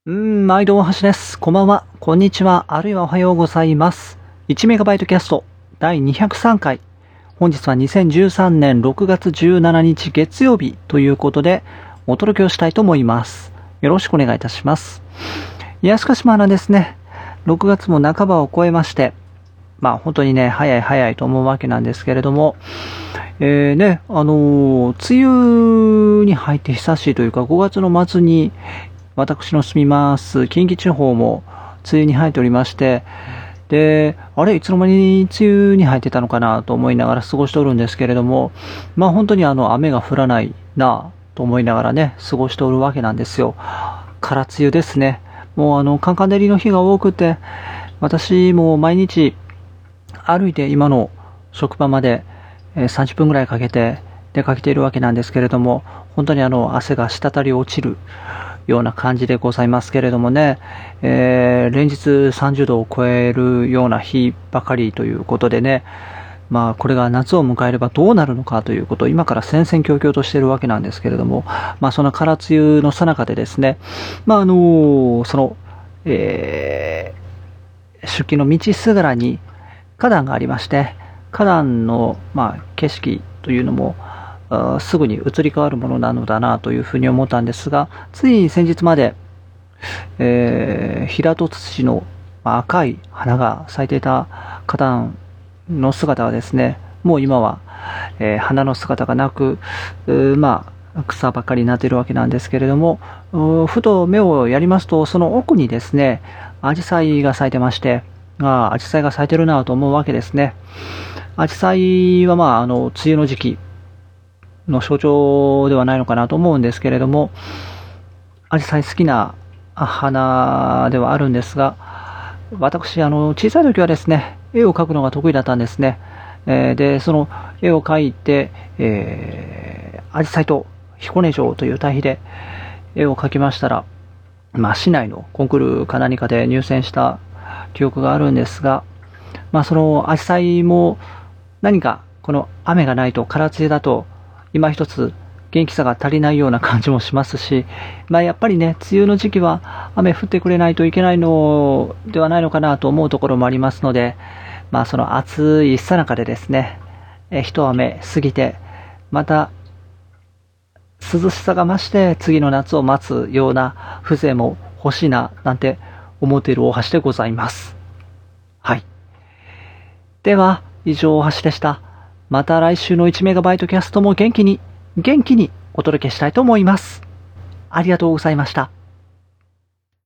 毎度大橋です。こんばんは、こんにちは、あるいはおはようございます。1メガバイトキャスト第203回。本日は2013年6月17日月曜日ということでお届けをしたいと思います。よろしくお願いいたします。いや、しかしまだですね、6月も半ばを超えまして、本当にね、早いと思うわけなんですけれども、梅雨に入って久しいというか、5月の末に私の住みます近畿地方も梅雨に入っておりまして、で、いつの間に梅雨に入ってたのかなと思いながら過ごしておるんですけれども、本当に雨が降らないなと思いながらね、過ごしておるわけなんですよ。空梅雨ですね。もうカンカン照りの日が多くて、私も毎日歩いて今の職場まで30分ぐらいかけて出かけているわけなんですけれども、本当に汗が滴り落ちるような感じでございますけれどもね、連日30度を超えるような日ばかりということでね、これが夏を迎えればどうなるのかということを今から戦々恐々としているわけなんですけれども、その空梅雨の最中でですね、出勤の道すがらに花壇がありまして、花壇の、景色というのもすぐに移り変わるものなのだなというふうに思ったんですが、つい先日まで、平戸土の赤い花が咲いていた花壇の姿はですね、もう今は、花の姿がなく、草ばかりになっているわけなんですけれども、ふと目をやりますと、その奥にですね、アジサイが咲いてまして、アジサイが咲いてるなと思うわけですね。アジサイは梅雨の時期の象徴ではないのかなと思うんですけれども、アジサイ好きな花ではあるんですが、私、小さい時はですね、絵を描くのが得意だったんですね。で、その絵を描いて、アジサイと彦根城という対比で絵を描きましたら、市内のコンクールか何かで入選した記憶があるんですが、そのアジサイも何かこの雨がないと、空梅雨だと今一つ元気さが足りないような感じもしますし、やっぱりね、梅雨の時期は雨降ってくれないといけないのではないのかなと思うところもありますので、その暑い最中でですね、一雨過ぎて、また涼しさが増して次の夏を待つような風情も欲しいななんて思っている大橋でございます。はい。では、以上大橋でした。また来週の1メガバイトキャストも元気にお届けしたいと思います。ありがとうございました。